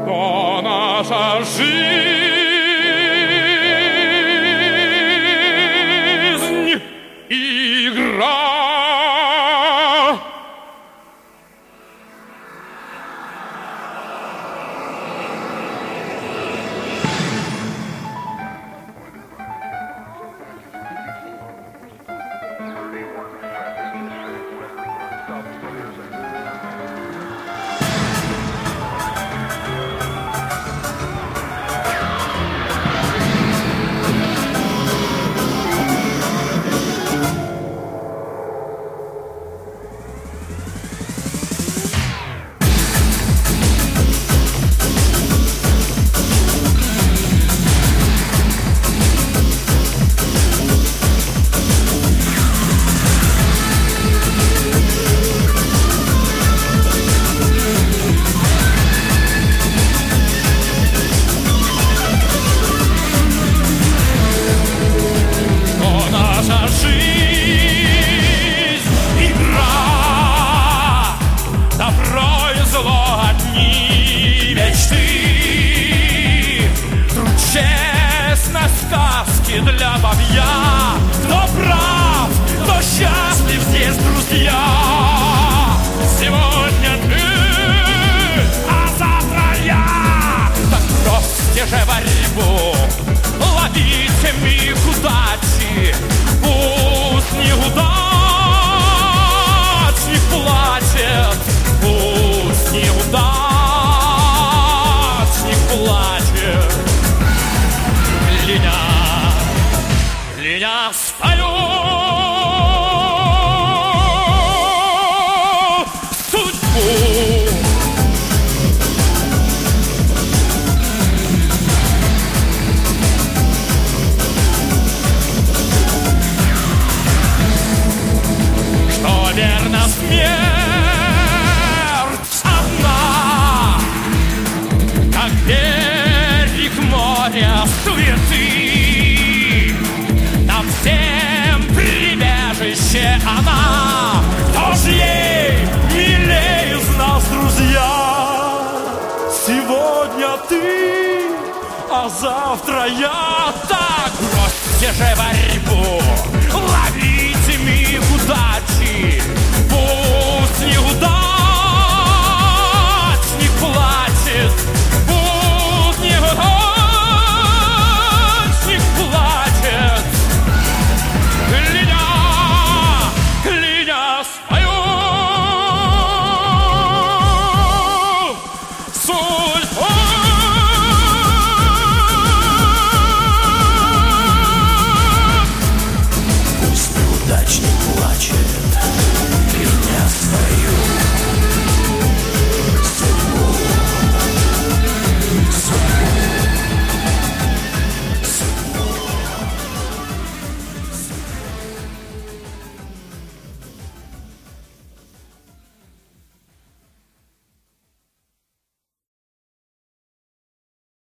но наша жизнь игра. Для бабья, кто прав, кто счастлив здесь, друзья. Сегодня ты, а завтра я. Так бросьте же борьбу, ловите миг удачи. Пусть неудачник плачет, пусть неудачник плачет. Линя свою судьбу. Что верно, смерть одна, как берег моря суеты. Всем прибежище она, кто ж ей милее из нас, друзья? Сегодня ты, а завтра я. Так бросьте же борьбу,